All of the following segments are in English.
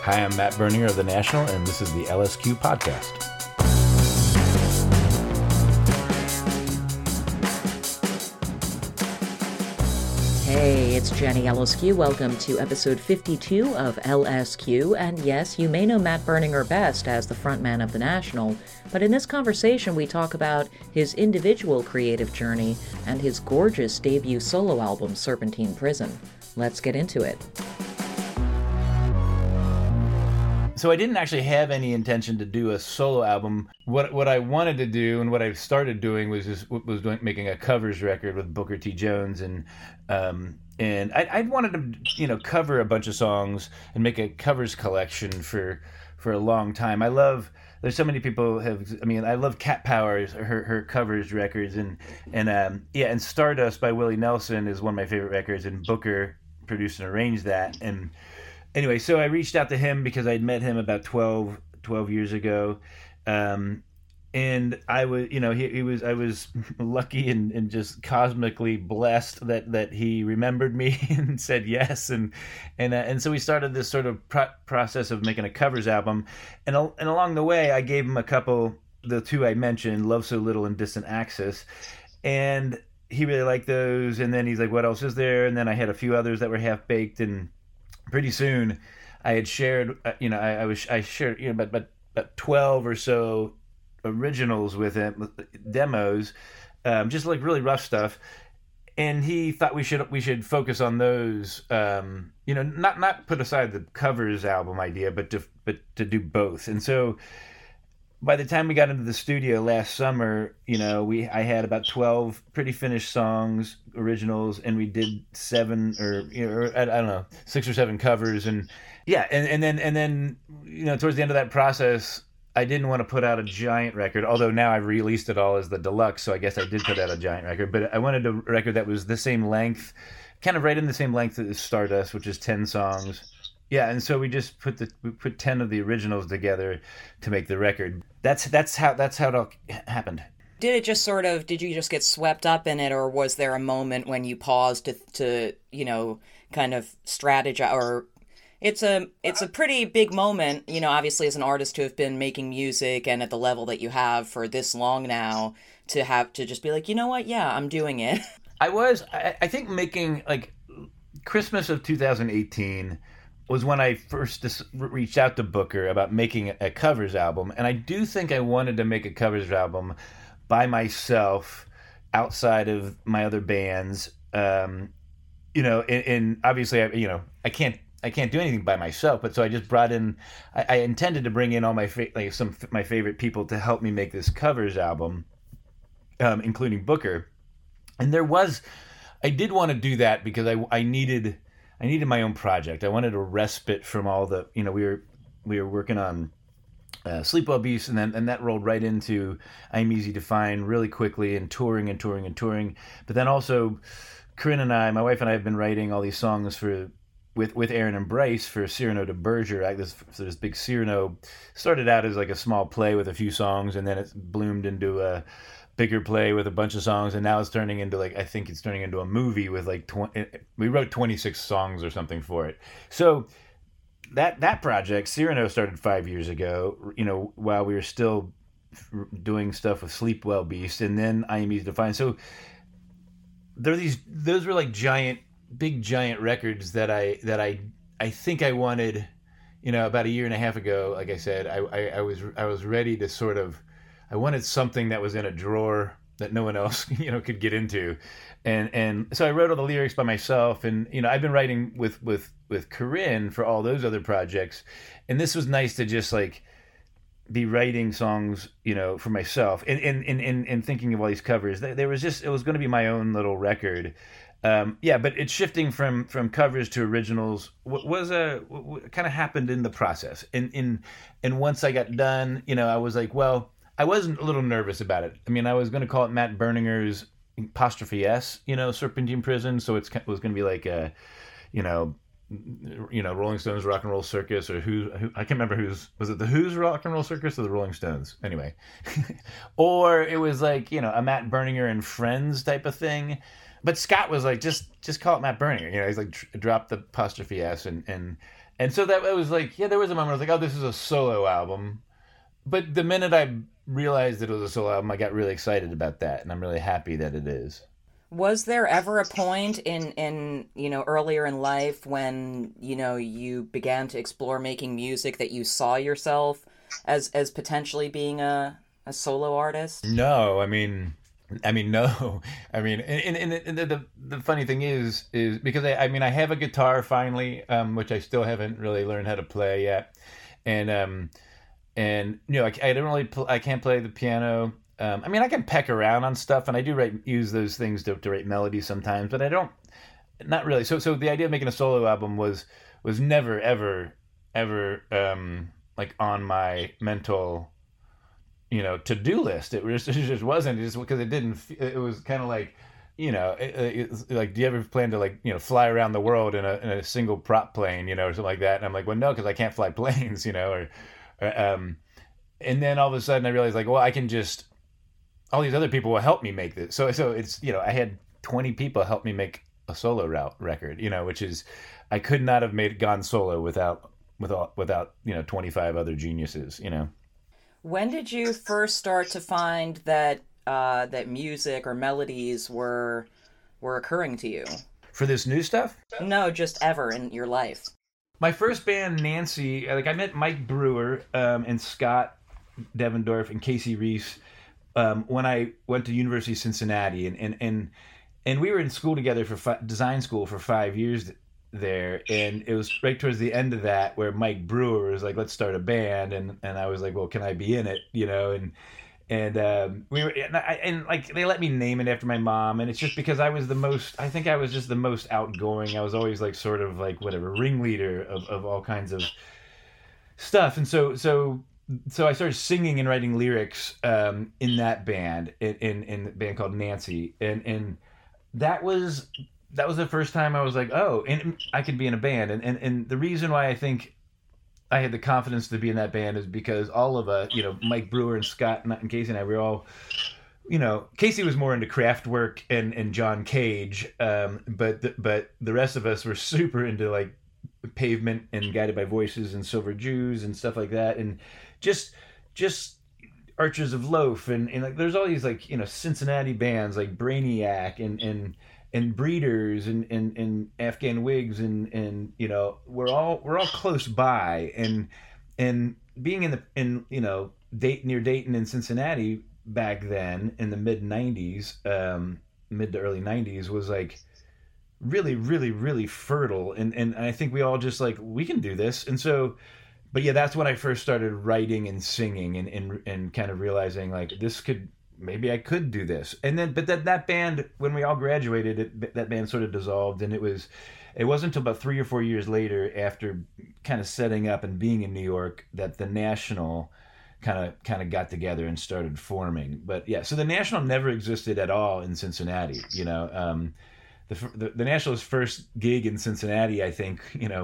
Hi, I'm Matt Berninger of The National, and this is the LSQ Podcast. Hey, it's Jenny LSQ. Welcome to episode 52 of LSQ. And yes, you may know Matt Berninger best as the frontman of The National, but in this conversation we talk about his individual creative journey and his gorgeous debut solo album, Serpentine Prison. Let's get into it. So I didn't actually have any intention to do a solo album. What I wanted to do and what I started doing was making a covers record with Booker T. Jones, and I wanted to cover a bunch of songs and make a covers collection for a long time. There's so many people I love Cat Power, her covers records, and Stardust by Willie Nelson is one of my favorite records, and Booker produced and arranged that. And anyway, so I reached out to him because I'd met him about 12 years ago. And I was, I was lucky and just cosmically blessed that he remembered me and said yes. And so we started this sort of process of making a covers album. And along the way, I gave him the two I mentioned, Love So Little and Distant Axis. And he really liked those. And then he's like, what else is there? And then I had a few others that were half baked, and pretty soon, I had shared, I shared, about 12 or so originals with him, demos, just like really rough stuff. And he thought we should focus on those, not put aside the covers album idea, but to do both. And so by the time we got into the studio last summer, I had about 12 pretty finished songs, originals, and we did 7 or I don't know, 6 or 7 covers, and then towards the end of that process, I didn't want to put out a giant record, although now I've released it all as the deluxe, so I guess I did put out a giant record, but I wanted a record that was the same length, kind of right in the same length as Stardust, which is 10 songs. Yeah, and so we just put 10 of the originals together to make the record. That's how it all happened. Did you just get swept up in it, or was there a moment when you paused to kind of strategize? Or it's a pretty big moment, obviously, as an artist to have been making music and at the level that you have for this long now, to have to just be like, you know what, yeah, I'm doing it. I think making, like, Christmas of 2018 was when I first reached out to Booker about making a covers album. And I do think I wanted to make a covers album by myself outside of my other bands. And obviously, I can't do anything by myself, but so I just brought in, I intended to bring in all my some my favorite people to help me make this covers album, including Booker. And I did want to do that because I needed my own project. I wanted a respite from all the, we were working on Sleep Well Beast, and that rolled right into I'm Easy to Find really quickly, and touring. But then also, Corinne and my wife and I have been writing all these songs with Aaron and Bryce for Cyrano de Bergerac. This big Cyrano started out as like a small play with a few songs, and then it bloomed into a bigger play with a bunch of songs, and now it's turning into a movie with like 20. We wrote 26 songs or something for it. So that project, Cyrano, started 5 years ago, while we were still doing stuff with Sleep Well Beast, and then I Am Easy to Find. So those were like big giant records that I think I wanted, about a year and a half ago. Like I said, I was ready to sort of, I wanted something that was in a drawer that no one else, could get into. And so I wrote all the lyrics by myself, and, I've been writing with Corinne for all those other projects. And this was nice to just like be writing songs, for myself and thinking of all these covers. It was going to be my own little record. But it's shifting from covers to originals. What kind of happened in the process. And once I got done, I was like, well, I wasn't a little nervous about it. I mean, I was going to call it Matt Berninger's apostrophe S, Serpentine Prison. So it was going to be like a, Rolling Stones Rock and Roll Circus, or who I can't remember was it the Who's Rock and Roll Circus or the Rolling Stones? Anyway, or it was like, a Matt Berninger and Friends type of thing. But Scott was like, just call it Matt Berninger. He's like, drop the apostrophe S, and And so that was like, yeah, there was a moment I was like, oh, this is a solo album. But the minute I realized that it was a solo album, I got really excited about that, and I'm really happy that it is. Was there ever a point in earlier in life when, you began to explore making music that you saw yourself as potentially being a solo artist? No, no. And the funny thing is because I have a guitar finally, which I still haven't really learned how to play yet, and I don't really I can't play the piano. I can peck around on stuff, and I do use those things to write melodies sometimes, but I don't, not really. So the idea of making a solo album was never ever like on my mental to-do list. It just wasn't, just because it didn't. It was kind of like, it's like, do you ever plan to like fly around the world in a single prop plane, or something like that? And I'm like, well, no, because I can't fly planes, or and then all of a sudden I realized, like, well, I can just, all these other people will help me make this. So it's, I had 20 people help me make a solo record, which is, I could not have gone solo without 25 other geniuses. When did you first start to find that that music or melodies were occurring to you? For this new stuff? No, just ever in your life. My first band, Nancy, like I met Mike Brewer and Scott Devendorf and Casey Reese when I went to University of Cincinnati, and we were in school together for design school for 5 years there, and it was right towards the end of that where Mike Brewer was like, let's start a band, and I was like, well, can I be in it, and we were, and like they let me name it after my mom, and it's just because I was just the most outgoing. I was always like sort of like whatever ringleader of all kinds of stuff, and so I started singing and writing lyrics in that band, in a band called Nancy, and that was the first time I was like, oh, and I could be in a band, and the reason why I think I had the confidence to be in that band is because all of us, Mike Brewer and Scott and Casey and I, we were all, Casey was more into Kraftwerk and John Cage, but the rest of us were super into like Pavement and Guided by Voices and Silver Jews and stuff like that, and just Archers of Loaf and like there's all these like Cincinnati bands like Brainiac and Breeders and Afghan Wigs and we're all close by, and being in near Dayton and Cincinnati back then in the mid to early 90s was like really really really fertile, and I think we all just like, we can do this. And so, but yeah, that's when I first started writing and singing and kind of realizing like maybe I could do this. And then, but that band, when we all graduated, that band sort of dissolved, and it wasn't until about 3 or 4 years later, after kind of setting up and being in New York, that the National kind of got together and started forming. But yeah, so the National never existed at all in Cincinnati. The National's first gig in Cincinnati, I think,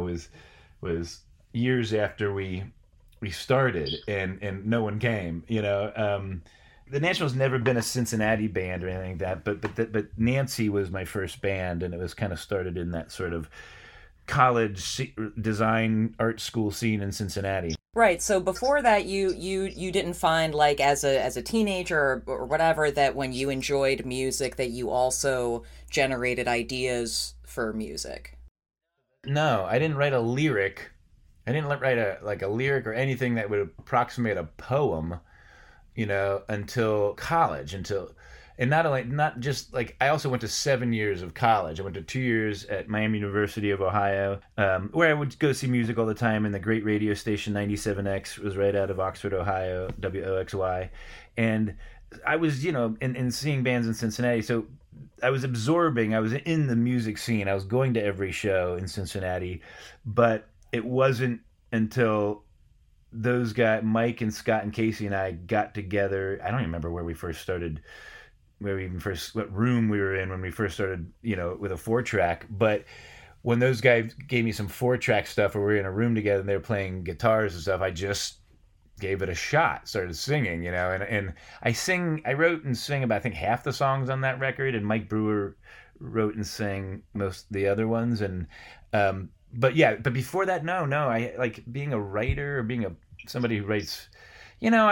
was years after we started, and no one came. The National's never been a Cincinnati band or anything like that, but Nancy was my first band, and it was kind of started in that sort of college design art school scene in Cincinnati. Right. So before that, you didn't find, like, as a teenager or whatever, that when you enjoyed music that you also generated ideas for music? No, I didn't write a lyric. I didn't write a lyric or anything that would approximate a poem, until college, and not just like, I also went to 7 years of college. I went to 2 years at Miami University of Ohio, where I would go see music all the time, and the great radio station 97X was right out of Oxford, Ohio, WOXY. And I was, in seeing bands in Cincinnati. So I was in the music scene. I was going to every show in Cincinnati, but it wasn't until those guys, Mike and Scott and Casey and I, got together. I don't even remember where we first started, what room we were in when we first started, with a 4-track. But when those guys gave me some 4-track stuff, where we were in a room together and they were playing guitars and stuff, I just gave it a shot, started singing, and I wrote and sang about, I think, half the songs on that record, and Mike Brewer wrote and sang most of the other ones. And But yeah, but before that, no, I like being a writer or being a somebody who writes. You know,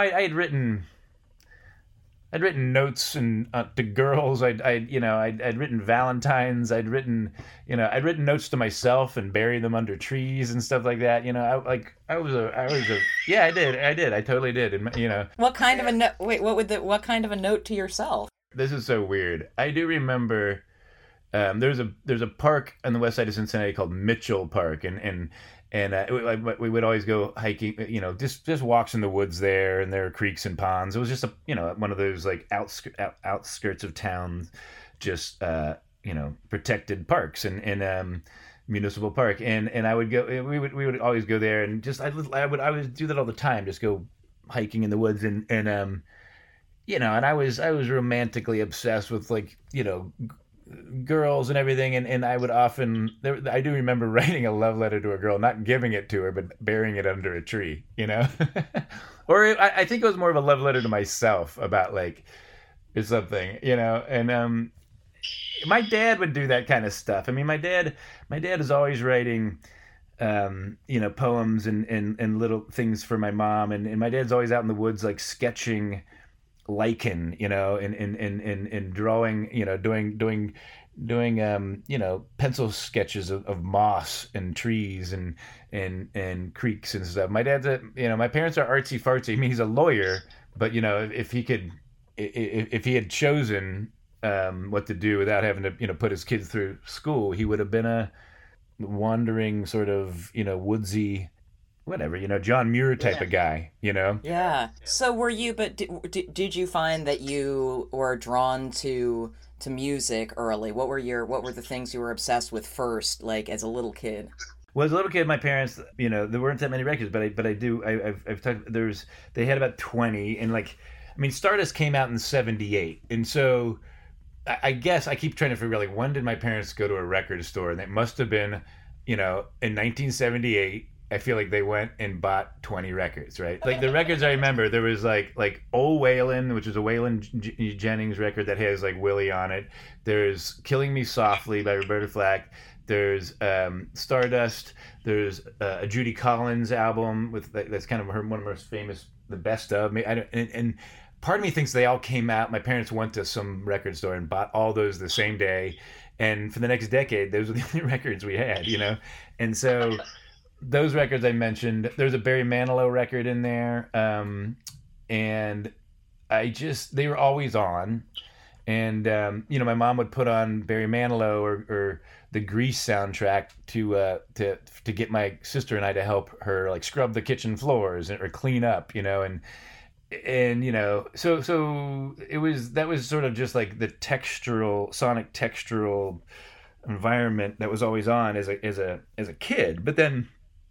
I'd written notes and to girls. I'd written Valentines. I'd written notes to myself and buried them under trees and stuff like that. You know, yeah, I did, I totally did. And What kind of a note? Wait, what kind of a note to yourself? this is so weird. I do remember there's a park on the west side of Cincinnati called Mitchell Park, and we would always go hiking, just walks in the woods there, and there are creeks and ponds. It was just one of those like outskirts of towns, just protected parks and municipal park, and I would go. We would always go there, and just I would do that all the time, just go hiking in the woods, and I was romantically obsessed with girls and everything, and I would often I do remember writing a love letter to a girl, not giving it to her but burying it under a tree, or I think it was more of a love letter to myself about or something, and my dad would do that kind of stuff. I mean, my dad is always writing poems and little things for my mom, and my dad's always out in the woods sketching lichen, and drawing, doing pencil sketches of moss and trees and creeks and stuff. My dad's my parents are artsy fartsy. I mean, he's a lawyer, but if he had chosen what to do without having to put his kids through school, he would have been a wandering sort of woodsy, whatever, John Muir type of guy, Yeah. So were you? But did you find that you were drawn to music early? What were the things you were obsessed with first, as a little kid? Well, as a little kid, my parents, there weren't that many records, but I've talked. They had about 20, and Stardust came out in '78, and so I guess I keep trying to figure out when did my parents go to a record store, and it must have been, in 1978. I feel like they went and bought 20 records, right? The records I remember, there was like Old Waylon, which is a Waylon Jennings record that has Willie on it. There's Killing Me Softly by Roberta Flack. There's Stardust. There's a Judy Collins album that's kind of one of her most famous, the best of. And part of me thinks they all came out. My parents went to some record store and bought all those the same day. And for the next decade, those were the only records we had, And so those records I mentioned, there's a Barry Manilow record in there, and they were always on, and my mom would put on Barry Manilow or the Grease soundtrack to get my sister and I to help her scrub the kitchen floors or clean up, and so that was sort of just the sonic textural environment that was always on as a kid, but then.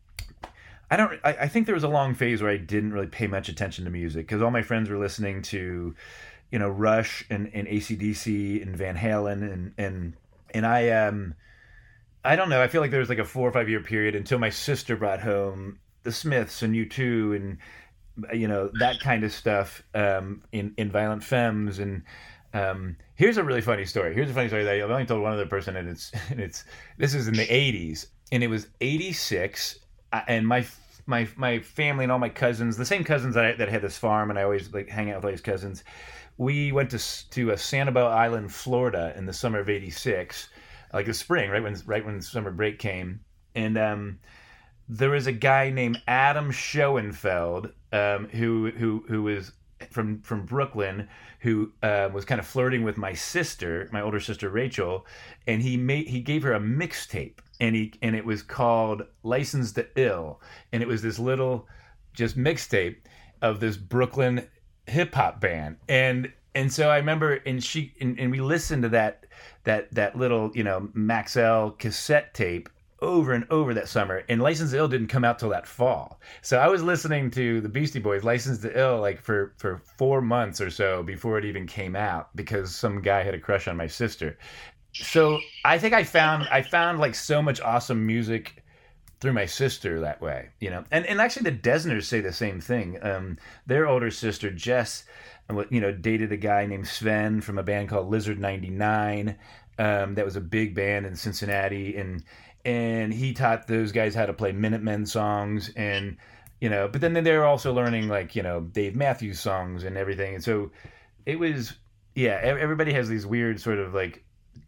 I think there was a long phase where I didn't really pay much attention to music because all my friends were listening to, Rush and AC/DC and Van Halen and I don't know. I feel like there was a 4 or 5 year period until my sister brought home the Smiths and U2 and that kind of stuff in Violent Femmes and here's a really funny story. Here's a funny story that I've only told one other person and this is in the 80s and it was 86. And my family and all my cousins, the same cousins that had this farm, and I always hang out with all these cousins. We went to Sanibel Island, Florida, in the summer of '86, the spring, right when summer break came, and there was a guy named Adam Schoenfeld, who was from Brooklyn, who was kind of flirting with my older sister Rachel, and he gave her a mixtape. And it was called Licensed to Ill, and it was this little just mixtape of this Brooklyn hip hop band, and so I remember, and we listened to that little Maxell cassette tape over and over that summer, and Licensed to Ill didn't come out till that fall, so I was listening to the Beastie Boys Licensed to Ill for 4 months or so before it even came out because some guy had a crush on my sister. So I think I found so much awesome music through my sister that way, and actually the Desners say the same thing. Their older sister Jess, dated a guy named Sven from a band called Lizard 99. That was a big band in Cincinnati, and he taught those guys how to play Minutemen songs, and but then they were also learning like Dave Matthews songs and everything, and so it was everybody has these weird sort of like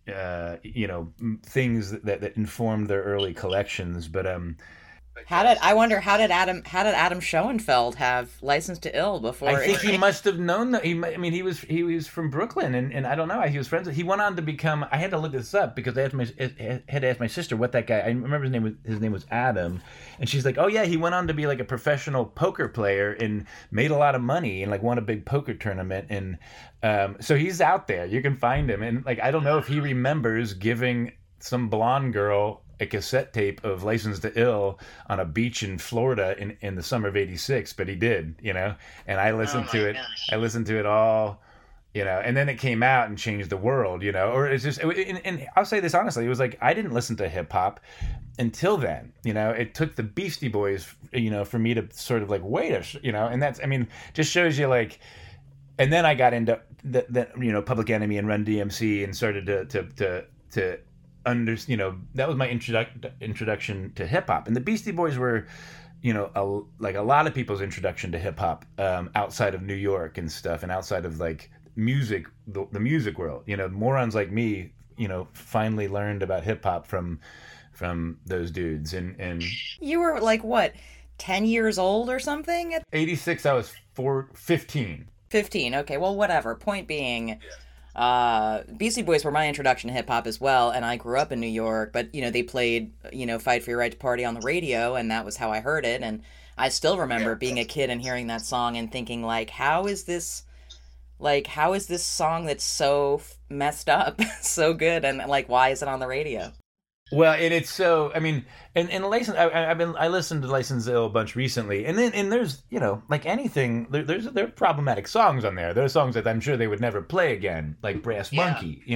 things that informed their early collections, but how did Adam Schoenfeld have License to Ill before? I think he must have known that. He was from Brooklyn, and I don't know. He was friends with. He went on to become. I had to look this up because I had to ask my sister what that guy. I remember his name was Adam, and she's like, "Oh yeah, he went on to be like a professional poker player and made a lot of money and like won a big poker tournament, and so he's out there. You can find him, and like I don't know if he remembers giving some blonde girl a cassette tape of License to Ill on a beach in Florida in the summer of '86, but he did, and I listened to it. Gosh. I listened to it all, and then it came out and changed the world, or it's just, and I'll say this honestly, it was like, I didn't listen to hip hop until then, it took the Beastie Boys, for me to sort of like, wait, and that's, just shows you like, and then I got into the Public Enemy and Run DMC and started to that was my introduction to hip hop, and the Beastie Boys were, like a lot of people's introduction to hip hop outside of New York and stuff, and outside of like music, the music world. Morons like me, finally learned about hip hop from those dudes, and You were like what, 10 years old or something? At '86, I was 15. 15. Okay, well, whatever. Point being. Beastie Boys were my introduction to hip hop as well, and I grew up in New York, but they played Fight for Your Right to Party on the radio, and that was how I heard it. And I still remember being a kid and hearing that song and thinking like, how is this song that's so messed up so good, and like, why is it on the radio? Well, and it's so, and License, I listened to License to Ill a bunch recently, and there's, like anything, there are problematic songs on there. There are songs that I'm sure they would never play again, like Brass Monkey, you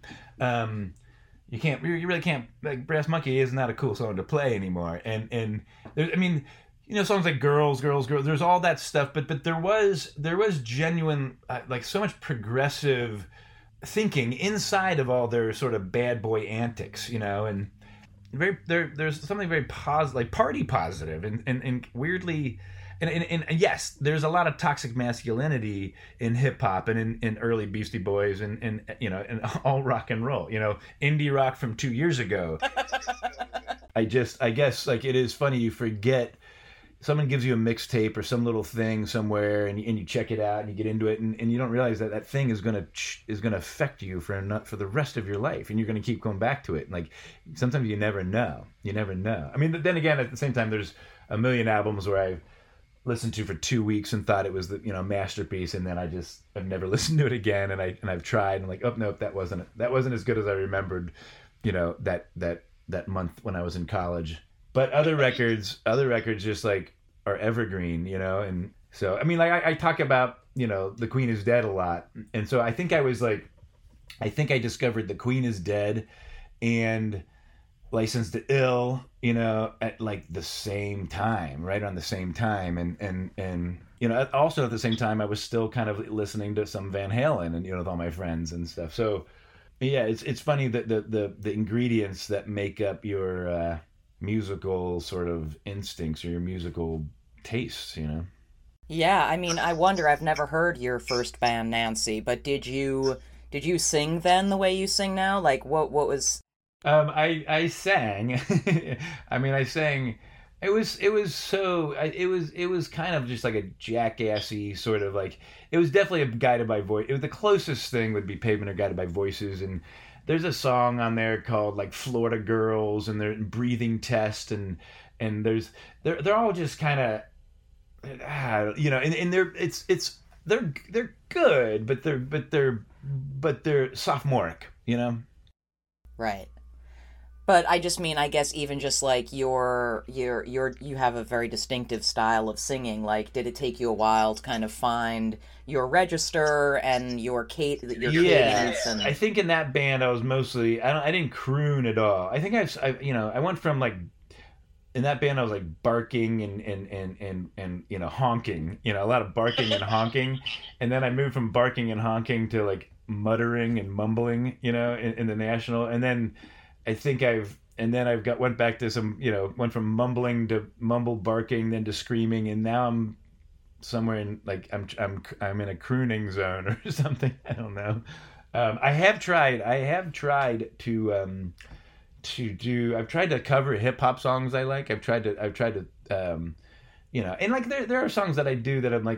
really can't, like, Brass Monkey is not a cool song to play anymore. And there's, songs like Girls, there's all that stuff, but there was genuine, like, so much progressive thinking inside of all their sort of bad boy antics, and there's something very positive, like party positive, and weirdly, and yes, there's a lot of toxic masculinity in hip hop and in early Beastie Boys and all rock and roll, indie rock from 2 years ago. I guess like it is funny, you forget. Someone gives you a mixtape or some little thing somewhere, and you check it out and you get into it, and you don't realize that thing is gonna affect you for the rest of your life, and you're gonna keep going back to it. And like sometimes you never know. Then again, at the same time, there's a million albums where I've listened to for 2 weeks and thought it was the masterpiece, and then I've never listened to it again, and I've tried and like, oh nope, that wasn't as good as I remembered, that month when I was in college. But other records just like are evergreen, and so I talk about The Queen is Dead a lot, and so I think I discovered The Queen is Dead and License to Ill, at like the same time, right on the same time, and also at the same time I was still kind of listening to some Van Halen and with all my friends and stuff. So yeah, it's funny that the ingredients that make up your musical sort of instincts or your musical tastes, Yeah, I wonder, I've never heard your first band, Nancy, but did you sing then the way you sing now? Like what was I sang. I sang. It was kind of just like a jackassy sort of like, it was definitely a Guided by Voice. It was the closest thing would be Pavement or Guided by Voices, and there's a song on there called like Florida Girls, and they're Breathing Test, and they're all just kind of, and they're good, but they're sophomoric, Right. But I just mean, I guess even just like you have a very distinctive style of singing. Like, did it take you a while to kind of find your register and your cadence? And... I think in that band I was mostly, I didn't croon at all. I think I went from like, in that band I was like barking and honking, a lot of barking and honking, and then I moved from barking and honking to like muttering and mumbling, in the National, and then I think I've and then went back to some, went from mumbling to mumble barking, then to screaming, and now I'm somewhere in like I'm in a crooning zone or something. I don't know. I have tried to cover hip hop songs I like. I've tried to and like there are songs that I do that I'm like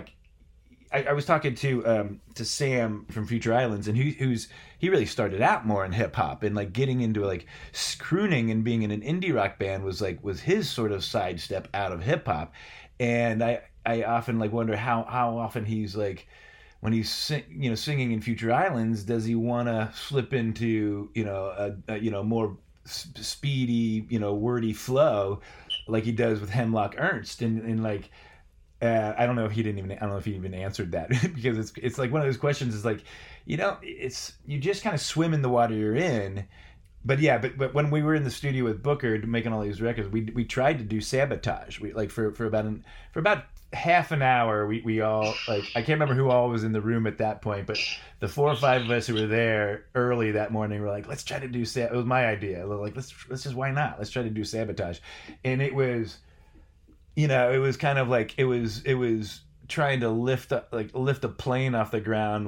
I was talking to Sam from Future Islands, and he really started out more in hip hop, and like getting into like crooning and being in an indie rock band was his sort of sidestep out of hip hop. And I often like wonder how often he's like, when he's singing in Future Islands, does he want to slip into a more speedy wordy flow like he does with Hemlock Ernst, and like I don't know if he even answered that because it's like one of those questions is like, it's, you just kind of swim in the water you're in. But yeah, but when we were in the studio with Booker making all these records, we tried to do Sabotage. We like for about half an hour, we all, like, I can't remember who all was in the room at that point, but the 4 or 5 of us who were there early that morning were like, let's try to do it was my idea. Like, let's just, why not? Let's try to do Sabotage. And it was, it was kind of like, it was trying to lift a plane off the ground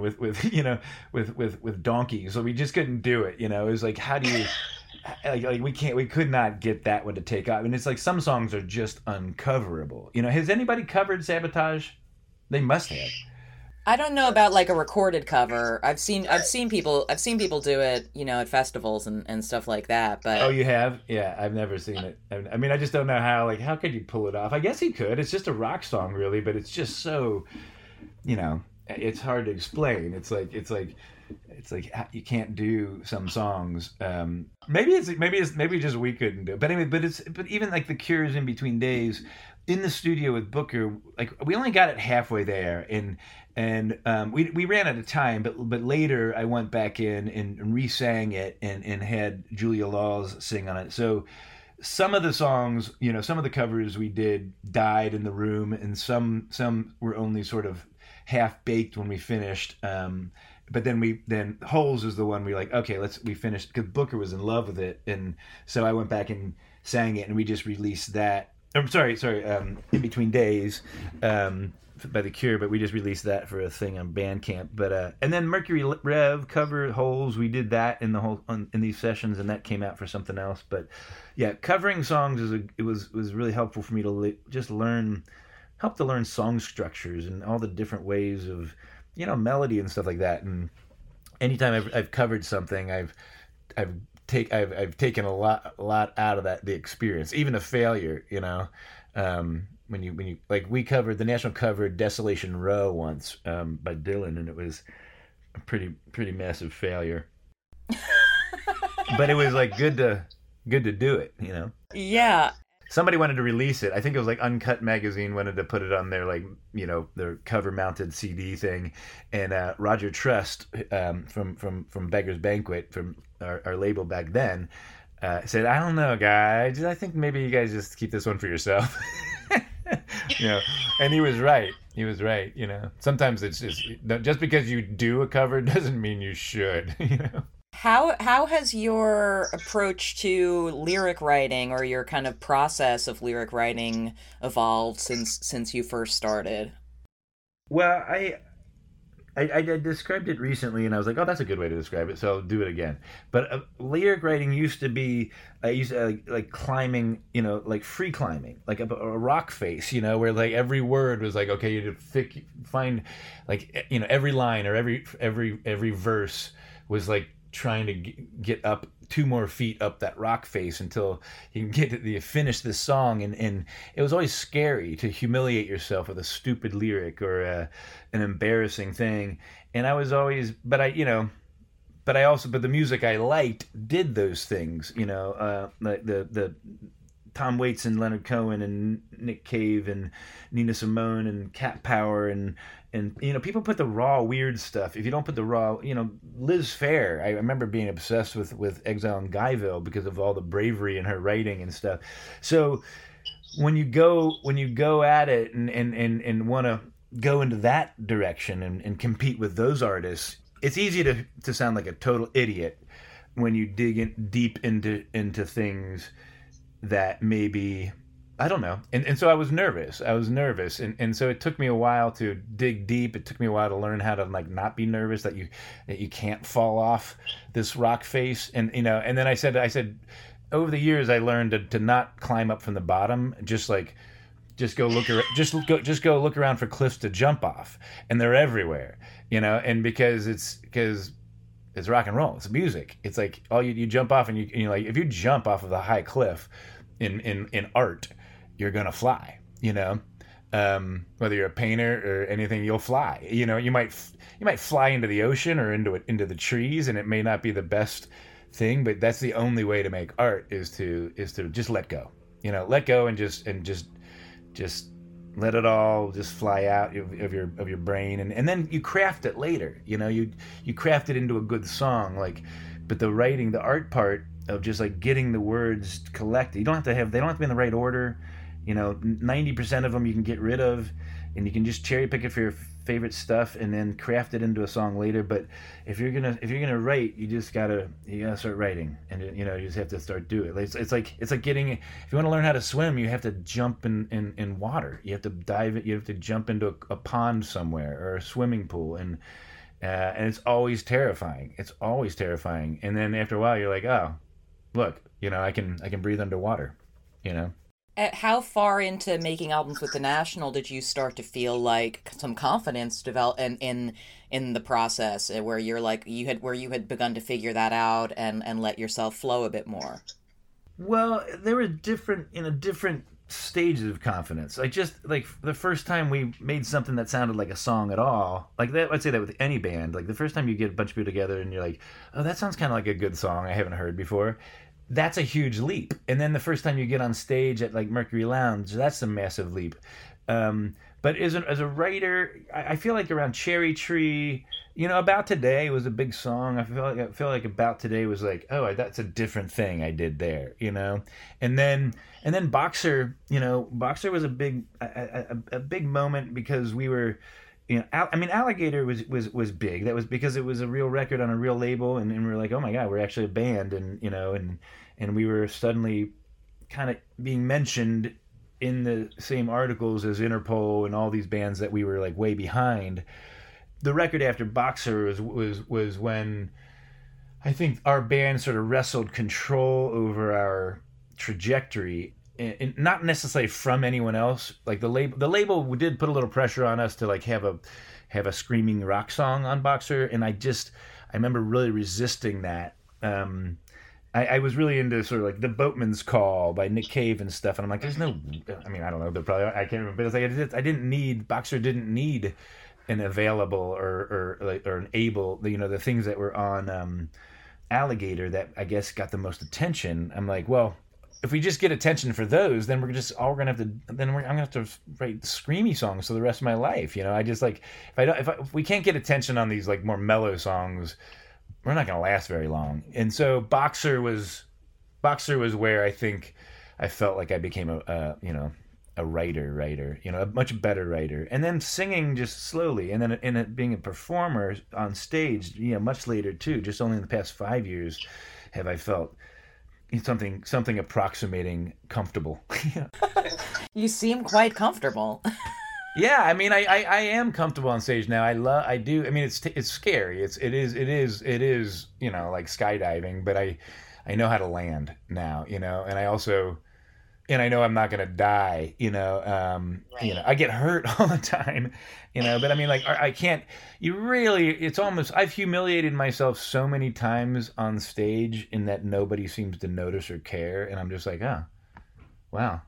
with donkeys. So we just couldn't do it. It was like, how do you we could not get that one to take off. And it's like some songs are just uncoverable. Has anybody covered Sabotage? They must have. I don't know about like a recorded cover. I've seen people do it, at festivals and stuff like that. But oh, you have? Yeah, I've never seen it. I mean, I just don't know how could you pull it off? I guess he could. It's just a rock song, really, but it's just so, it's hard to explain. It's like you can't do some songs. Maybe just we couldn't do it. But anyway, but even like the Cure's In Between Days in the studio with Booker, like we only got it halfway there, and we ran out of time. But later I went back in and re-sang it and had Julia Laws sing on it. So some of the songs, some of the covers we did died in the room, and some were only sort of half baked when we finished. But then Holes is the one we like, okay, we finished, because Booker was in love with it. And so I went back and sang it, and we just released that. I'm sorry, In Between Days by The Cure, but we just released that for a thing on Bandcamp. But and then Mercury Rev covered Holes. We did that in these sessions, and that came out for something else. But yeah, covering songs was really helpful for me to just learn song structures and all the different ways of melody and stuff like that. And anytime I've covered something, I've taken a lot out of the experience, even a failure. When you like, we covered, the National covered Desolation Row once by Dylan, and it was a pretty massive failure. But it was like good to do it. Yeah. Somebody wanted to release it. I think it was like Uncut Magazine wanted to put it on their their cover mounted CD thing, and Roger Trust from Beggar's Banquet, from our label back then, said, "I don't know, guys. I think maybe you guys just keep this one for yourself." And he was right. Sometimes it's just because you do a cover doesn't mean you should. How has your approach to lyric writing, or your kind of process of lyric writing, evolved since you first started? Well, I described it recently, and I was like, oh, that's a good way to describe it, so I'll do it again. But lyric writing used to be, like climbing, like free climbing, like a rock face, where like every word was like, okay, you find like, every line or every verse was like trying to get up 2 more feet up that rock face until you can finish this song, and it was always scary to humiliate yourself with a stupid lyric or an embarrassing thing. And I was always, but the music I liked did those things, the Tom Waits and Leonard Cohen and Nick Cave and Nina Simone and Cat Power and people put the raw weird stuff. If you don't put the raw, Liz Phair, I remember being obsessed with Exile in Guyville because of all the bravery in her writing and stuff. So when you go at it and want to go into that direction and compete with those artists, it's easy to sound like a total idiot. when you dig in deep into things that maybe, I don't know. And so I was nervous. And so it took me a while to dig deep. It took me a while to learn how to like not be nervous that you can't fall off this rock face. And and then I said over the years I learned to not climb up from the bottom, just go look around for cliffs to jump off, and they're everywhere, and because it's rock and roll, it's music. It's like you jump off and you like, if you jump off of a high cliff in art, you're gonna fly, whether you're a painter or anything, you'll fly. You might fly into the ocean or into the trees, and it may not be the best thing, but that's the only way to make art is to just let go, and just let it all just fly out of your brain, and then you craft it later. You craft it into a good song, but the writing, the art part of just like getting the words collected, they don't have to be in the right order. 90% of them you can get rid of, and you can just cherry pick it for your favorite stuff and then craft it into a song later. But if you're gonna write, you gotta start writing, and you just have to start doing it. It's like getting, if you want to learn how to swim, you have to jump in water. You have to dive it. You have to jump into a pond somewhere or a swimming pool, and it's always terrifying. And then after a while, you're like, oh, look, I can breathe underwater. How far into making albums with the National did you start to feel like some confidence develop in the process, where you had begun to figure that out and let yourself flow a bit more? Well, there were different stages of confidence. Like, just like the first time we made something that sounded like a song at all, like that, I'd say that with any band. Like the first time you get a bunch of people together and you're like, oh, that sounds kind of like a good song I haven't heard before. That's a huge leap. And then the first time you get on stage at like Mercury Lounge, that's a massive leap. But as a writer, I feel like around Cherry Tree, About Today was a big song. I feel like About Today was like, oh, that's a different thing I did there, And then Boxer, Boxer was a big moment because we were, Alligator was big. That was because it was a real record on a real label, and we were like, oh my God, we're actually a band, and we were suddenly kind of being mentioned in the same articles as Interpol and all these bands that we were like way behind. The record after Boxer was when I think our band sort of wrestled control over our trajectory. And not necessarily from anyone else. Like the label did put a little pressure on us to like have a screaming rock song on Boxer, and I remember really resisting that. I was really into sort of like The Boatman's Call by Nick Cave and stuff, and I'm like, there's no, I don't know, I can't remember, but it's like Boxer didn't need an available or an able, the things that were on Alligator that I guess got the most attention. I'm like, well, if we just get attention for those, then I'm gonna have to write screamy songs for the rest of my life. I just like, if we can't get attention on these like more mellow songs, we're not gonna last very long. And so Boxer was where I think I felt like I became a writer, a much better writer. And then singing just slowly, and then being a performer on stage, much later too. Just only in the past 5 years have I felt something approximating comfortable. You seem quite comfortable. Yeah, I am comfortable on stage now. I do. It's scary. It is like skydiving, but I know how to land now, and I know I'm not gonna die, right. I get hurt all the time, but I can't. It's almost, I've humiliated myself so many times on stage in that nobody seems to notice or care, and I'm just like, oh, wow,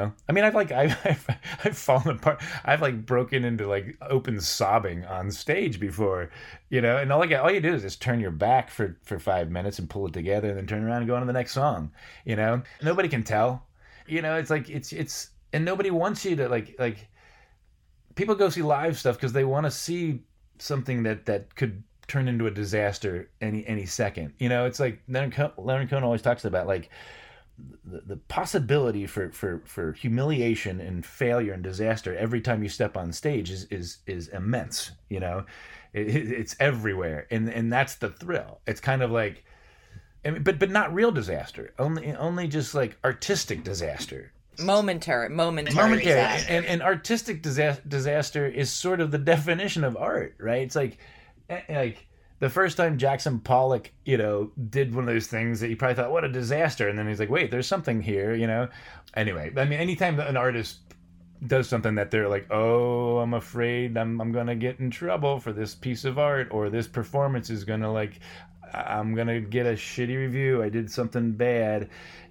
I've fallen apart. I've like broken into like open sobbing on stage before, and all you do is just turn your back for 5 minutes and pull it together, and then turn around and go on to the next song. Nobody can tell. It's like it's and nobody wants you to like people go see live stuff because they want to see something that could turn into a disaster any second. It's like Leonard Cohen always talks about, like the possibility for humiliation and failure and disaster every time you step on stage is immense. It's everywhere, and that's the thrill. It's kind of like, but not real disaster. Only just like artistic disaster. Momentary disaster. And artistic disaster is sort of the definition of art, right? It's like the first time Jackson Pollock, did one of those things that you probably thought, what a disaster. And then he's like, wait, there's something here, Anyway, I mean, anytime an artist does something that they're like, oh, I'm afraid I'm going to get in trouble for this piece of art, or this performance is going to I'm going to get a shitty review. I did something bad.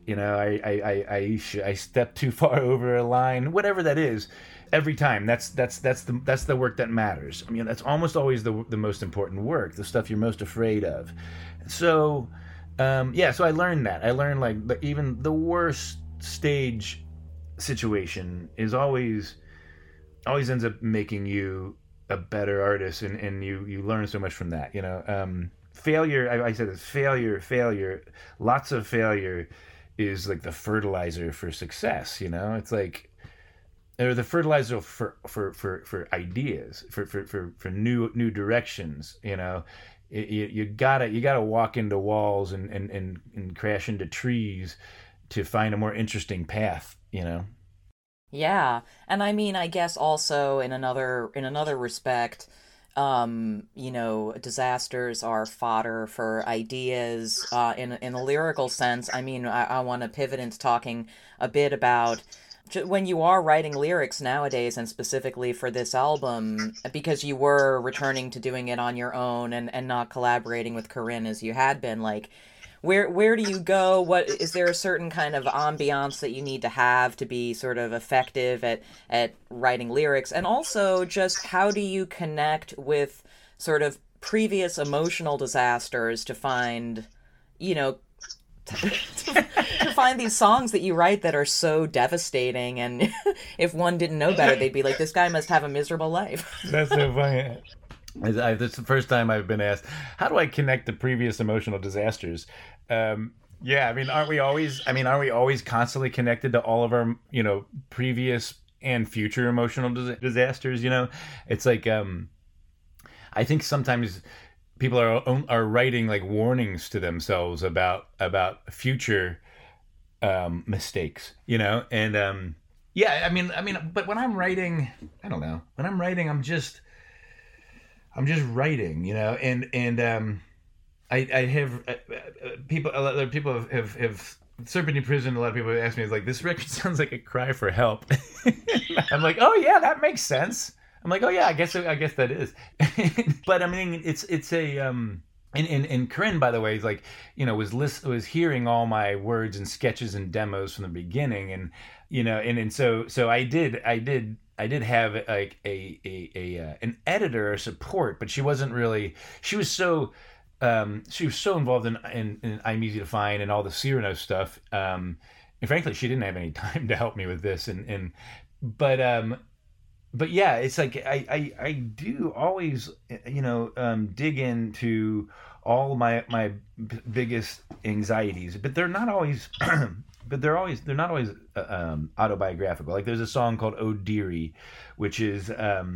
I stepped too far over a line, whatever that is. Every time, that's the work that matters. I mean, that's almost always the most important work, the stuff you're most afraid of. So, so I learned that. I learned even the worst stage situation is always ends up making you a better artist, and you learn so much from that. Failure. I said it's failure. Lots of failure is like the fertilizer for success. It's like, or the fertilizer for ideas, for new directions. You gotta walk into walls and crash into trees to find a more interesting path. Yeah, and I mean, I guess also in another respect, disasters are fodder for ideas. In a lyrical sense, I mean, I want to pivot into talking a bit about when you are writing lyrics nowadays, and specifically for this album, because you were returning to doing it on your own and not collaborating with Corinne as you had been, like, where do you go? What is there a certain kind of ambiance that you need to have to be sort of effective at writing lyrics? And also just how do you connect with sort of previous emotional disasters to find, to find these songs that you write that are so devastating, and if one didn't know better, they'd be like, this guy must have a miserable life. That's so funny. That's the first time I've been asked, how do I connect to previous emotional disasters? I mean, aren't we always constantly connected to all of our, previous and future emotional disasters? It's like, I think sometimes people are writing like warnings to themselves about future mistakes, and but when I'm writing, I don't know. When I'm writing, I'm just writing, and I have other people have Serpentine Prison. A lot of people have asked me, it's like, this record sounds like a cry for help. I'm like, oh yeah, that makes sense. I'm like, oh yeah, I guess that is. But I mean, it's a and Corinne, by the way, is like, was hearing all my words and sketches and demos from the beginning, and and so I did have like an editor or support, but she wasn't really. She was so involved in I'm Easy to Find and all the Cyrano stuff, and frankly, she didn't have any time to help me with this. But yeah, it's like I do always dig into all my biggest anxieties, but they're not always. But they're not always autobiographical. Like, there's a song called "Oh Dearie," which is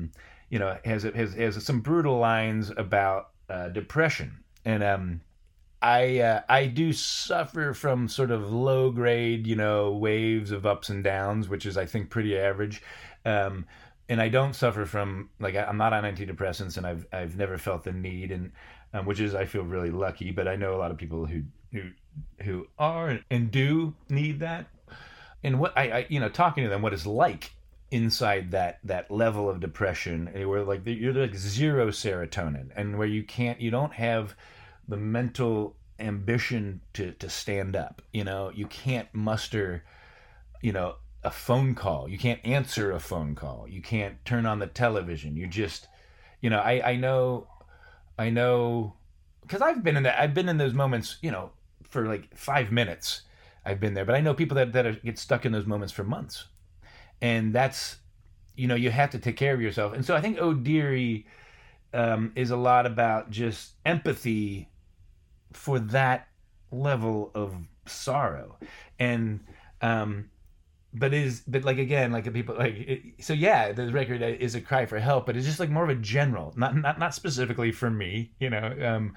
has some brutal lines about depression, and I do suffer from sort of low grade waves of ups and downs, which is, I think, pretty average. And I don't suffer from, like, I'm not on antidepressants, and I've never felt the need, and which is, I feel really lucky. But I know a lot of people who are and do need that, and what I talking to them, what it's like inside that level of depression, where like you're like zero serotonin, and where you don't have the mental ambition to stand up. You can't muster a phone call, you can't answer a phone call, you can't turn on the television, you just I know because I've been in those moments, for like 5 minutes. I've been there, but I know people that get stuck in those moments for months, and that's you have to take care of yourself. And so I think "Oh Dearie" is a lot about just empathy for that level of sorrow, and but like, again, like, people like so yeah, the record is a cry for help, but it's just like more of a general, not specifically for me,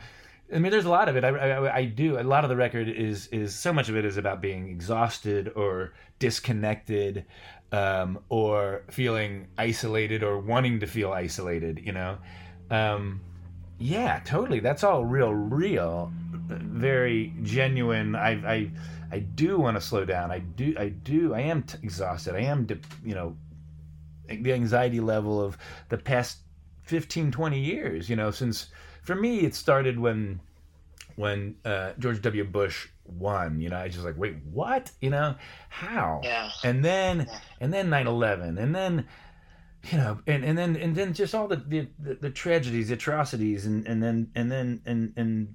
I mean, there's a lot of it. I do. A lot of the record is so much of it is about being exhausted or disconnected, or feeling isolated or wanting to feel isolated. You know, yeah, totally. That's all real, very genuine. I do want to slow down. I do. I am exhausted. I am, you know, the anxiety level of the past 15, 20 years. You know, since for me it started when George W. Bush won. You know, I just like, wait, what? You know, how? Yeah. And then 9/11, and then, you know, and then just all the tragedies, the atrocities, and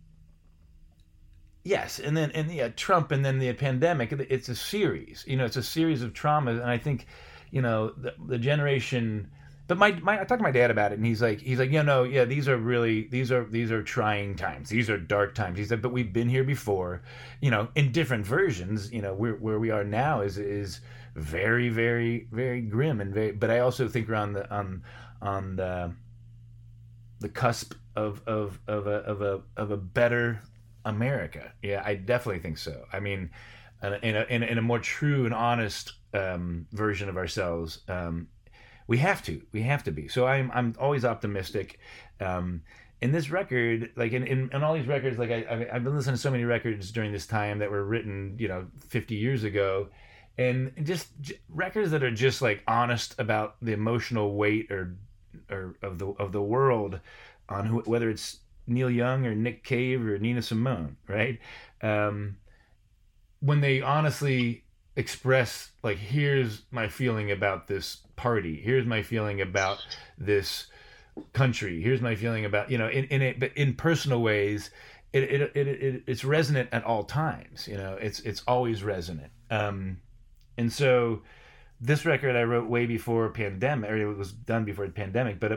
yes, and yeah, Trump, and then the pandemic. It's a series, you know, it's a series of traumas, and I think, you know, the generation. But I talked to my dad about it, and he's like, you know, yeah, these are trying times, these are dark times. He said, but we've been here before, you know, in different versions. You know, where we are now is very, very, very grim, and very. But I also think we're on the cusp of a better America. Yeah, I definitely think so. I mean, in a more true and honest version of ourselves. We have to be. So I'm always optimistic. In this record, like in all these records, like I've been listening to so many records during this time that were written, you know, 50 years ago, and just records that are just like honest about the emotional weight or of the world on whether it's Neil Young or Nick Cave or Nina Simone, right? When they honestly express, like, here's my feeling about this party, here's my feeling about this country, here's my feeling about, you know, but in personal ways, it's resonant at all times. You know, it's always resonant. And so this record I wrote way before pandemic, or it was done before the pandemic, but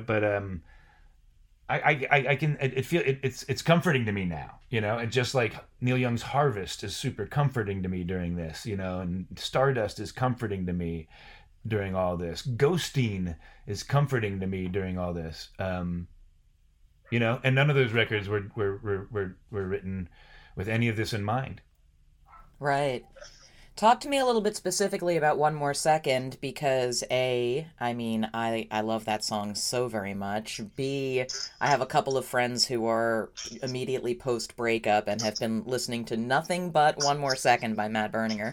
it's comforting to me now, you know, and just like Neil Young's Harvest is super comforting to me during this, you know, and Stardust is comforting to me during all this. Ghosteen is comforting to me during all this, you know, and none of those records were written with any of this in mind. Right. Talk to me a little bit specifically about One More Second, because A, I mean, I love that song so very much. B, I have a couple of friends who are immediately post-breakup and have been listening to nothing but One More Second by Matt Berninger.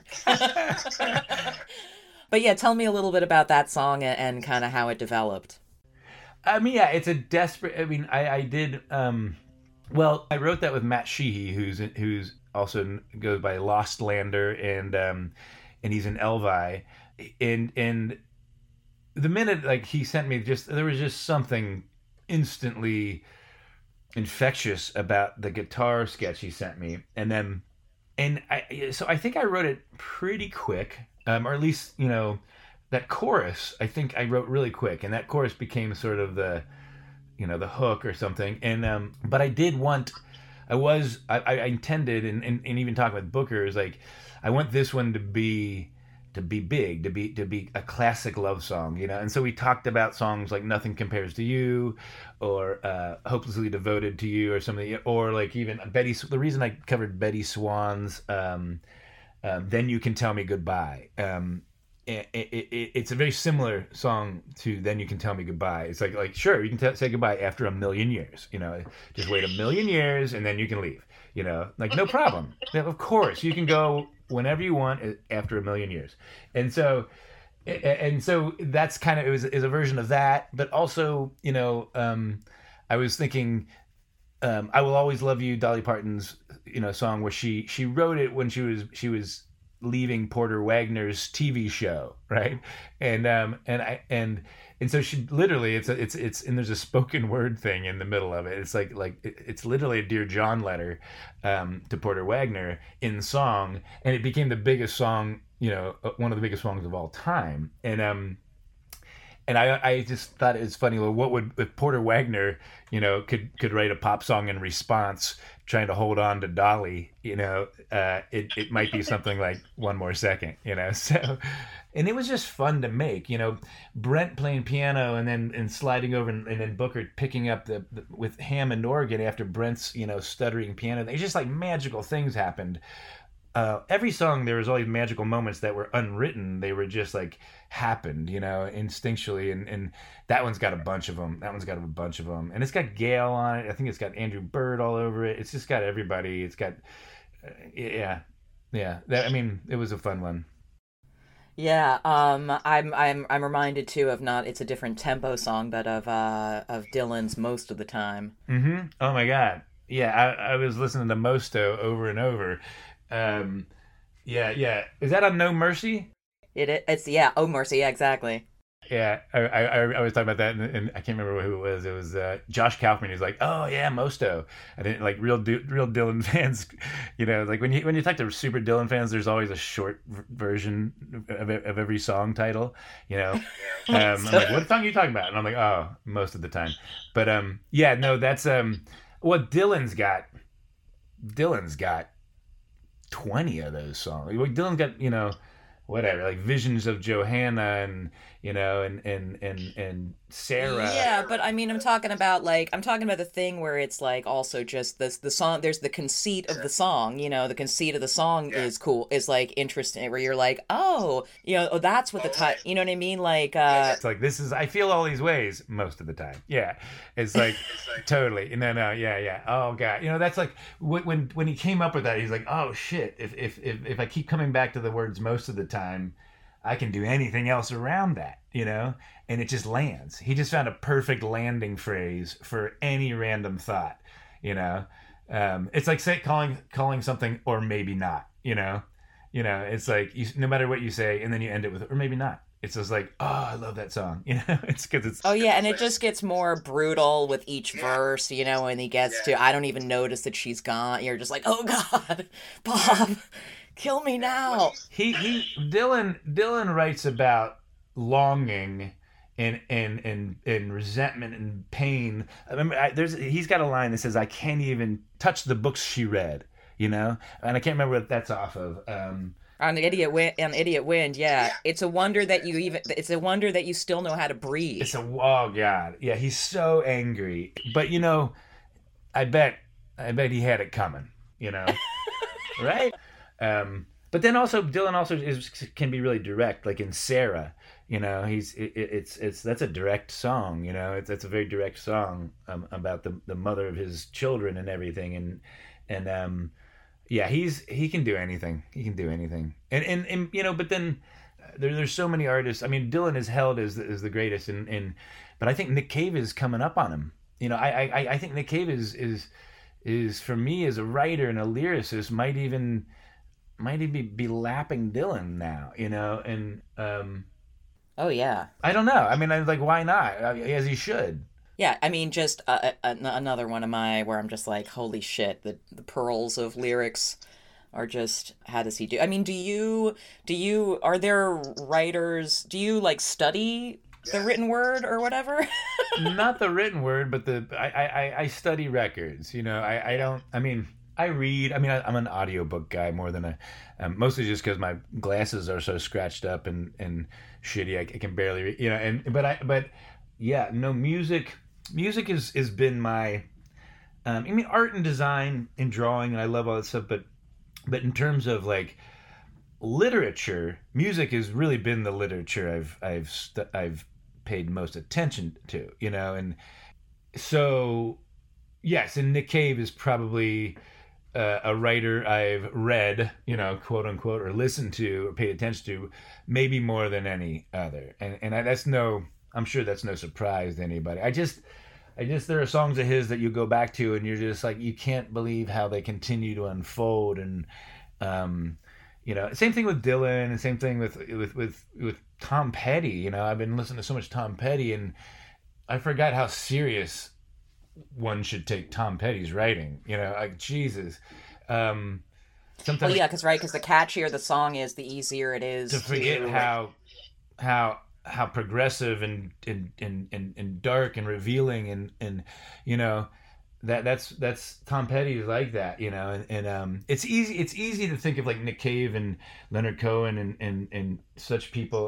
But yeah, tell me a little bit about that song and kind of how it developed. I mean, yeah, it's a desperate, I mean, I did, well, I wrote that with Matt Sheehy, who's also goes by Lost Lander, and he's in Elvi, and the minute like he sent me, there was just something instantly infectious about the guitar sketch he sent me, so I think I wrote it pretty quick, or at least, you know, that chorus I think I wrote really quick, and that chorus became sort of the, you know, the hook or something, and but I did want. I intended, and even talking with Booker, is like, I want this one to be big, to be a classic love song, you know. And so we talked about songs like Nothing Compares to You, or Hopelessly Devoted to You, or something, or like even the reason I covered Betty Swan's Then You Can Tell Me Goodbye. It's a very similar song to Then You Can Tell Me Goodbye. It's like sure, you can say goodbye after a million years, you know, just wait a million years and then you can leave, you know, like no problem. Of course you can go whenever you want after a million years. And so that's kind of, is a version of that, but also, you know, I was thinking, I Will Always Love You, Dolly Parton's, you know, song, where she wrote it when she was leaving Porter Wagner's TV show, right? And so she literally, it's and there's a spoken word thing in the middle of it. It's like it's literally a Dear John letter to Porter Wagner in song, and it became the biggest song, you know, one of the biggest songs of all time. And and I just thought it was funny. Well, what would if Porter Wagner, could write a pop song in response, trying to hold on to Dolly, it might be something like One More Second, So, and it was just fun to make, Brent playing piano and sliding over, and then Booker picking up the with Hammond organ after Brent's stuttering piano. It's just like magical things happened. Every song, there was always magical moments that were unwritten. They were just like happened, instinctually. And that one's got a bunch of them. That one's got a bunch of them. And it's got Gail on it. I think it's got Andrew Bird all over it. It's just got everybody. It's got, yeah. It was a fun one. Yeah, I'm reminded too of not it's a different tempo song, but of Dylan's Most of the Time. Mm-hmm. Oh my God. Yeah, I was listening to Mosto over and over. Yeah. Is that on No Mercy? It's yeah. Oh Mercy, yeah, exactly. Yeah, I was talking about that, and I can't remember who it was. It was Josh Kaufman. He's like, "Oh yeah, Mosto." I didn't like real Dylan fans. Like when you talk to super Dylan fans, there's always a short version of every song title. I'm like, "What song are you talking about?" And I'm like, "Oh, Most of the Time." But yeah, no, that's what Dylan's got. Dylan's got 20 of those songs. Dylan's got whatever, like Visions of Johanna and and Sarah. Yeah, but I'm talking about the thing where it's like also just the song. There's the conceit of the song. The conceit of the song is cool. Is like interesting. Where you're like, that's what the you know what I mean? Like, it's like this is. I feel all these ways most of the time. Yeah, it's like totally. No, yeah. Oh God, that's like when he came up with that, he's like, oh shit. If I keep coming back to the words most of the time, I can do anything else around that, and it just lands. He just found a perfect landing phrase for any random thought, It's like calling something or maybe not, It's like no matter what you say, and then you end it with or maybe not. It's just like, oh, I love that song, It's because it's. Oh yeah, and it just gets more brutal with each verse, when he gets to I don't even notice that she's gone. You're just like, oh God, Bob. Kill me now. Dylan writes about longing and resentment and pain. I remember he's got a line that says, "I can't even touch the books she read," and I can't remember what that's off of. On Idiot Wind, yeah. It's a wonder that you still know how to breathe. Oh God, yeah. He's so angry, but I bet he had it coming, right? But then also Dylan also can be really direct, like in Sarah, that's a direct song, it's a very direct song about the mother of his children and everything, and yeah, he can do anything, and but then there's so many artists. Dylan is held as the greatest, but I think Nick Cave is coming up on him. I think Nick Cave is for me as a writer and a lyricist might even be lapping Dylan now, and oh yeah, I don't know. I was like, why not? As he should. Yeah, just another one of my where I'm just like, holy shit, the pearls of lyrics are just, how does he do? Do you are there writers? Do you like study the written word or whatever? Not the written word, but I study records. I don't. I read. I'm an audiobook guy more than mostly just because my glasses are so scratched up and shitty. I can barely read. But yeah, no, music has been my. Art and design and drawing, and I love all that stuff. But in terms of like literature, music has really been the literature I've paid most attention to. And so yes, and Nick Cave is probably. A writer I've read, quote unquote, or listened to or paid attention to, maybe more than any other, and I'm sure that's no surprise to anybody. I just there are songs of his that you go back to and you're just like, you can't believe how they continue to unfold, and same thing with Dylan, and same thing with Tom Petty. I've been listening to so much Tom Petty, and I forgot how serious one should take Tom Petty's writing, like Jesus. Sometimes, well, yeah, because the catchier the song is, the easier it is to forget how how progressive and dark and revealing and you know that's Tom Petty is like that, you know, and it's easy to think of like Nick Cave and Leonard Cohen and such people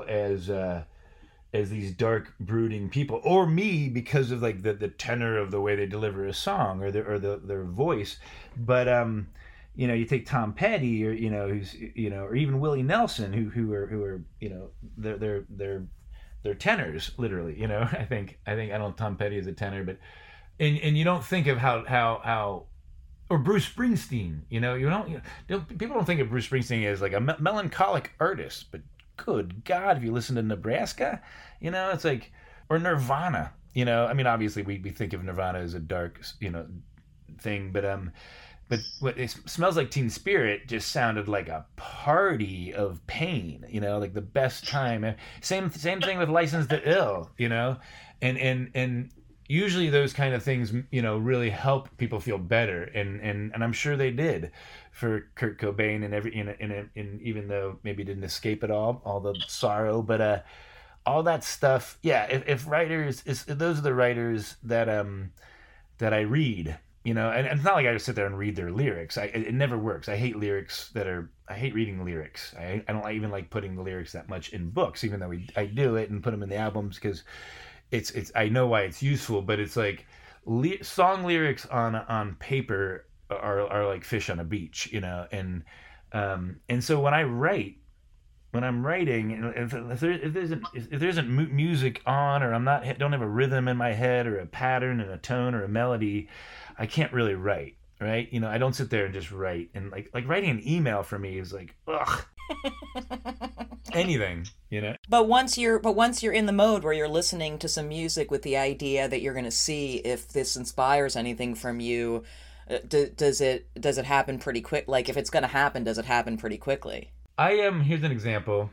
as these dark brooding people, or me because of like the tenor of the way they deliver a song or their voice. But you know, you take Tom Petty or you know who's you know, or even Willie Nelson who are you know they're tenors literally, you know. I think I don't know Tom Petty is a tenor, but and you don't think of how or Bruce Springsteen, you know, people don't think of Bruce Springsteen as like a melancholic artist, but good God, if you listen to Nebraska, you know, it's like, or Nirvana, you know, I mean, obviously we think of Nirvana as a dark, you know, thing, but what it Smells Like Teen Spirit just sounded like a party of pain, you know, like the best time. Same thing with License to Ill, you know, and usually those kind of things, you know, really help people feel better, and I'm sure they did for Kurt Cobain and and even though maybe didn't escape it all the sorrow, but all that stuff. Yeah, if writers, those are the writers that I read, you know, and it's not like I just sit there and read their lyrics. It never works. I hate reading lyrics. I don't even like putting the lyrics that much in books, even though I do it and put them in the albums because it's I know why it's useful, but it's like song lyrics on paper are like fish on a beach, you know, and so when I'm writing, if there isn't music on, or don't have a rhythm in my head or a pattern and a tone or a melody, I can't really write, right? You know, I don't sit there and just write, and like writing an email for me is like ugh. Anything, you know. But once you're in the mode where you're listening to some music with the idea that you're going to see if this inspires anything from you, does it happen pretty quick? Like if it's going to happen, does it happen pretty quickly? Here's an example.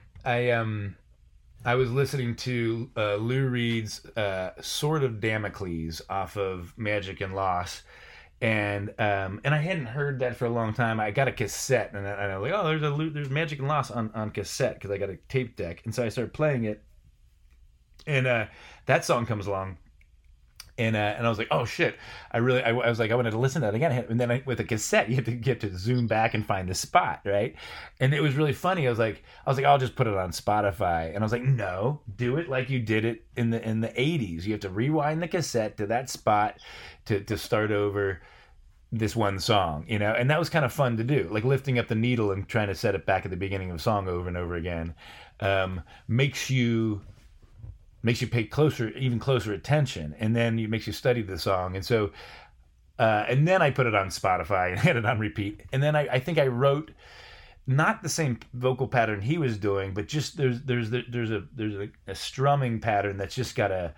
I was listening to Lou Reed's Sword of Damocles off of Magic and Loss. And I hadn't heard that for a long time. I got a cassette, and I was like, oh, there's Magic and Loss on cassette because I got a tape deck, and so I started playing it, and that song comes along, and I was like, oh shit, I was like, I wanted to listen to that again, and then with a cassette, you have to get to zoom back and find the spot, right? And it was really funny. I was like, I'll just put it on Spotify, and I was like, no, do it like you did it in the 80s. You have to rewind the cassette to that spot to start over this one song, you know, and that was kind of fun to do, like lifting up the needle and trying to set it back at the beginning of a song over and over again. Makes you pay even closer attention, and then it makes you study the song. And so and then I put it on Spotify and had it on repeat, and then I think I wrote not the same vocal pattern he was doing, but just there's a strumming pattern that's just got a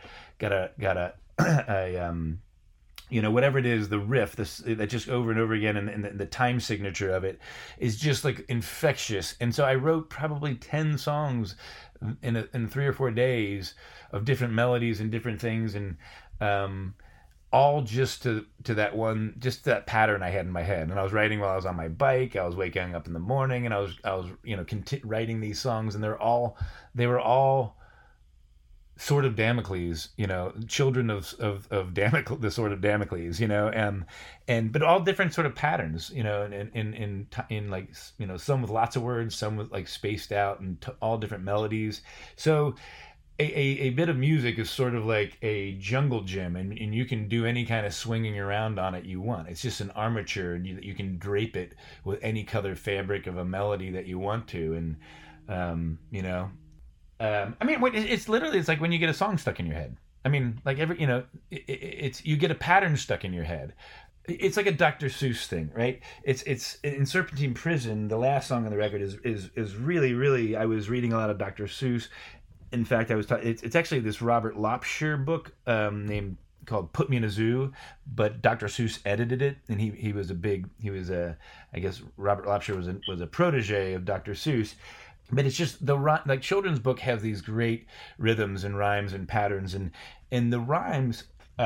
you know, whatever it is, the riff, that just over and over again, and the time signature of it is just like infectious. And so I wrote probably 10 songs in 3 or 4 days of different melodies and different things, and all just to that pattern I had in my head. And I was writing while I was on my bike. I was waking up in the morning, and I was you know writing these songs, and they were all Sword of Damocles, you know, children of Damocles, the Sword of Damocles, you know, and but all different sort of patterns, you know, in like, you know, some with lots of words, some with like spaced out, and all different melodies. So a bit of music is sort of like a jungle gym, and you can do any kind of swinging around on it you want. It's just an armature, and you can drape it with any color fabric of a melody that you want to, and you know. I mean, it's literally, it's like when you get a song stuck in your head. I mean, like you know, it's you get a pattern stuck in your head. It's like a Dr. Seuss thing, right? It's in Serpentine Prison. The last song on the record is really. I was reading a lot of Dr. Seuss. In fact, it's actually this Robert Lopshire book called Put Me in a Zoo, but Dr. Seuss edited it, and he was I guess Robert Lopshire was a protege of Dr. Seuss. But it's just like children's book have these great rhythms and rhymes and patterns, and the rhymes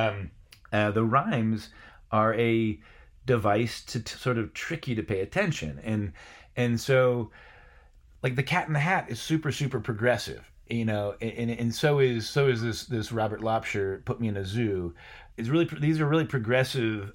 are a device to sort of trick you to pay attention, and so like the Cat in the Hat is super progressive. and so is this Robert Lopshire, Put Me in a Zoo. These are really progressive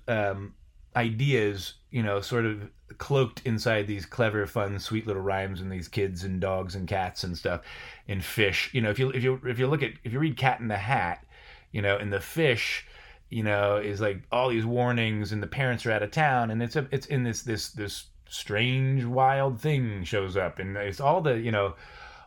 ideas, sort of cloaked inside these clever, fun, sweet little rhymes, and these kids and dogs and cats and stuff, and fish. If you read Cat in the Hat, and the fish, is like all these warnings, and the parents are out of town, and it's in this strange, wild thing shows up, and it's all the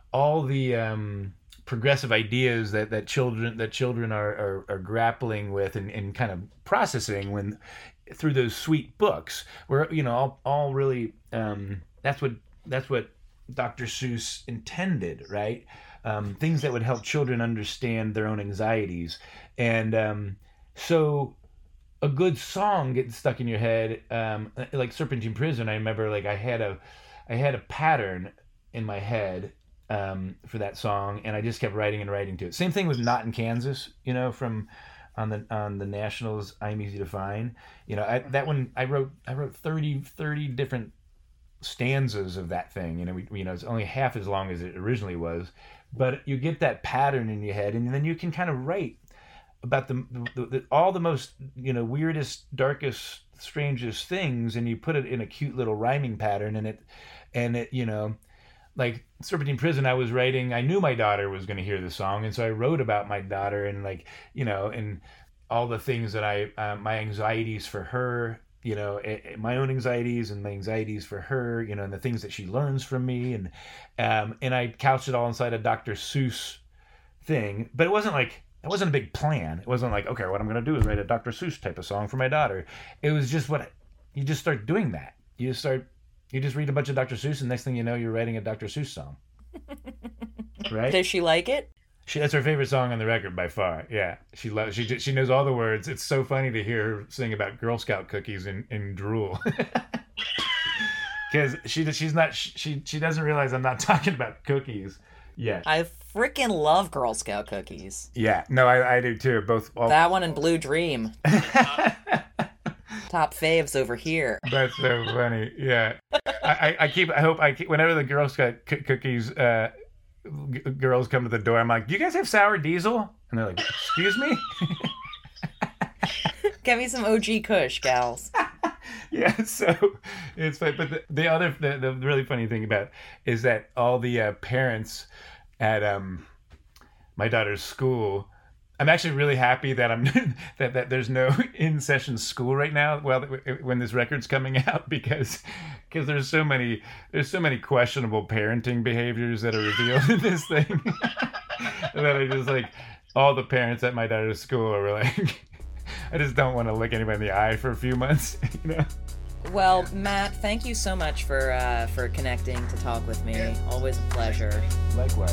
progressive ideas that children are grappling with and kind of processing through those sweet books, where all really that's what Dr. Seuss intended, right? Things that would help children understand their own anxieties, and so a good song gets stuck in your head, like Serpentine Prison. I remember, like, I had a pattern in my head for that song, and I just kept writing to it. Same thing with Not in Kansas, from on the Nationals, I'm Easy to Find. That one I wrote 30 different stanzas of that thing. It's only half as long as it originally was, but you get that pattern in your head, and then you can kind of write about all the most weirdest, darkest, strangest things, and you put it in a cute little rhyming pattern, and it like Serpentine Prison, I was writing, I knew my daughter was going to hear the song, and so I wrote about my daughter, and and all the things that my anxieties for her, my own anxieties and my anxieties for her, and the things that she learns from me, and I couched it all inside a Dr. Seuss thing. But it wasn't a big plan. It wasn't like, okay, what I'm going to do is write a Dr. Seuss type of song for my daughter. It was just you just start doing that. You just read a bunch of Dr. Seuss, and next thing you know, you're writing a Dr. Seuss song. Right? Does she like it? That's her favorite song on the record by far. Yeah, she knows all the words. It's so funny to hear her sing about Girl Scout cookies and drool, because she doesn't realize I'm not talking about cookies yet. I freaking love Girl Scout cookies. Yeah, no, I do too. That one and Blue Dream. Top faves over here. That's so funny. Yeah, whenever the Girl Scout cookies girls come to the door, I'm like, do you guys have sour diesel? And they're like, excuse me? Get me some OG Kush, gals. Yeah, so it's fun. But the really funny thing about it is that all the parents at my daughter's school, I'm actually really happy that that there's no in-session school right now when this record's coming out, because there's so many questionable parenting behaviors that are revealed in this thing that I just, like, all the parents at my daughter's school are like, I just don't want to look anybody in the eye for a few months, Well, Matt, thank you so much for connecting to talk with me. Always a pleasure. Likewise.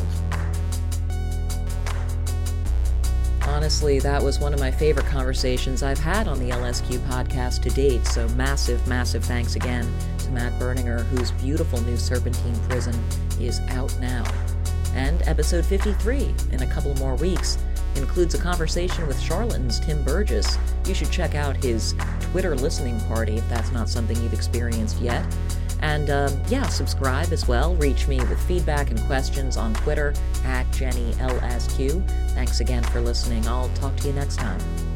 Honestly, that was one of my favorite conversations I've had on the LSQ podcast to date, so massive, massive thanks again to Matt Berninger, whose beautiful new Serpentine Prison is out now. And episode 53, in a couple more weeks, includes a conversation with Charlatan's Tim Burgess. You should check out his Twitter listening party if that's not something you've experienced yet. And subscribe as well. Reach me with feedback and questions on Twitter @JennyLSQ. Thanks again for listening. I'll talk to you next time.